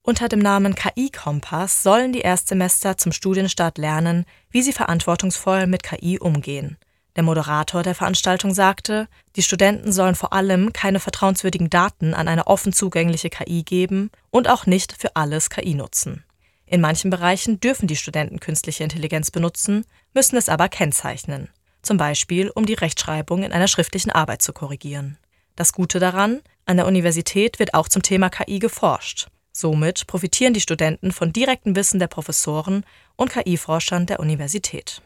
Unter dem Namen KI-Kompass sollen die Erstsemester zum Studienstart lernen, wie sie verantwortungsvoll mit KI umgehen. Der Moderator der Veranstaltung sagte, die Studenten sollen vor allem keine vertrauenswürdigen Daten an eine offen zugängliche KI geben und auch nicht für alles KI nutzen. In manchen Bereichen dürfen die Studenten künstliche Intelligenz benutzen, müssen es aber kennzeichnen, zum Beispiel um die Rechtschreibung in einer schriftlichen Arbeit zu korrigieren. Das Gute daran: An der Universität wird auch zum Thema KI geforscht. Somit profitieren die Studenten von direktem Wissen der Professoren und KI-Forschern der Universität.